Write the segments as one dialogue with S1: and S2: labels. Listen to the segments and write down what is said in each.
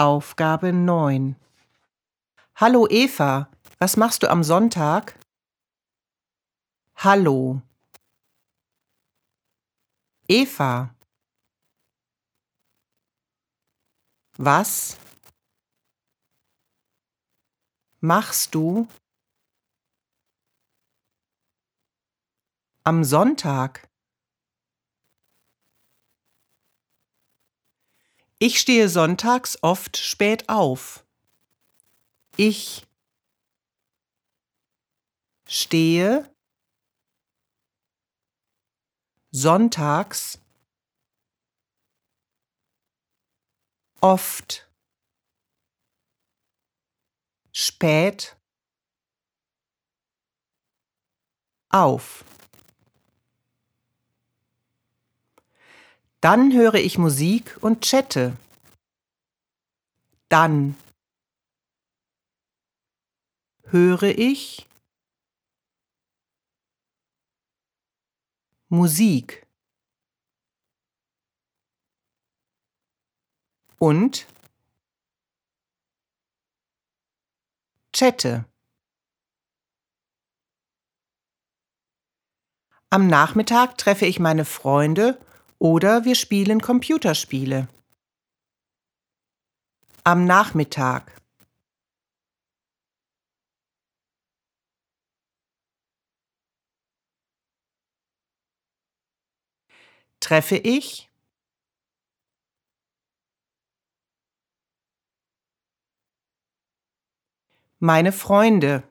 S1: Aufgabe 9. Hallo Eva, was machst du am Sonntag? Hallo. Eva. Was machst du am Sonntag? Ich stehe sonntags oft spät auf. Ich stehe sonntags oft spät auf. Dann höre ich Musik und chatte. Dann höre ich Musik und chatte. Am Nachmittag treffe ich meine Freunde oder wir spielen Computerspiele. Am Nachmittag. Treffe ich meine Freunde.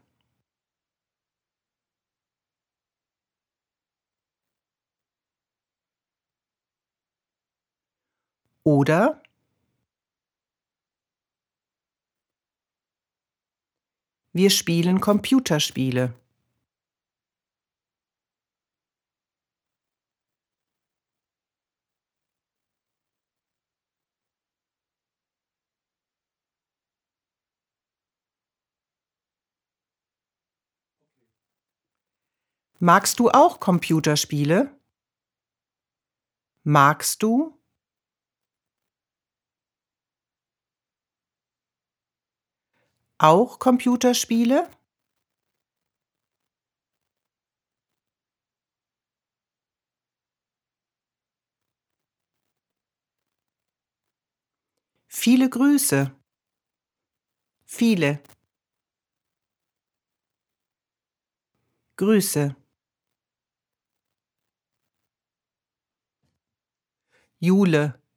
S1: Oder wir spielen Computerspiele. Magst du auch Computerspiele? Magst du auch Computerspiele? Viele Grüße. Viele Grüße. Jule.